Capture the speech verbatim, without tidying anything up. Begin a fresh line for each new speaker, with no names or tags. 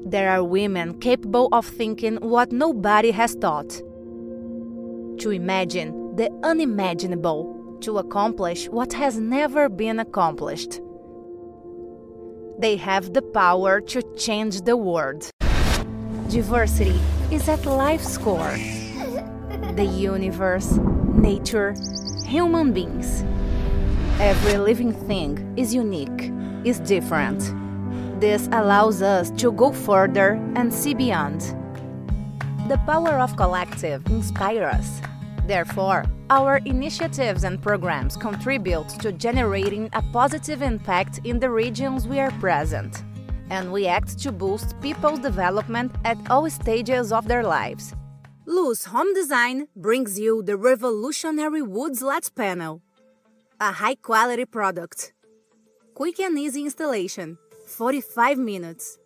There are women capable of thinking what nobody has thought. To imagine the unimaginable, to accomplish what has never been accomplished. They have the power to change the world. Diversity is at life's core. The universe, nature, human beings. Every living thing is unique, is different. This allows us to go further and see beyond. The power of collective inspires us. Therefore, our initiatives and programs contribute to generating a positive impact in the regions we are present, and we act to boost people's development at all stages of their lives. Luz Home Design brings you the revolutionary wood slat panel, a high-quality product. Quick and easy installation, forty-five minutes.